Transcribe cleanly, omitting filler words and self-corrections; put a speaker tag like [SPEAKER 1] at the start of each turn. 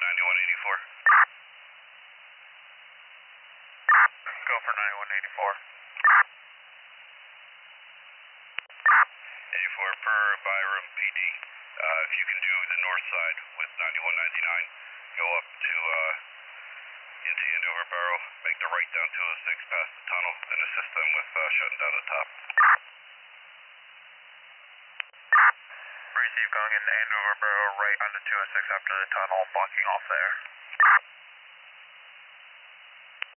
[SPEAKER 1] 9184. Go for 9184. 84 per Byram PD. If you can do the north side with 9199, go up to into Andover Barrow, make the right down 206 past the tunnel, and assist them with shutting down the top. Receive going into Andover Barrow, right onto 206 after the tunnel, blocking off there.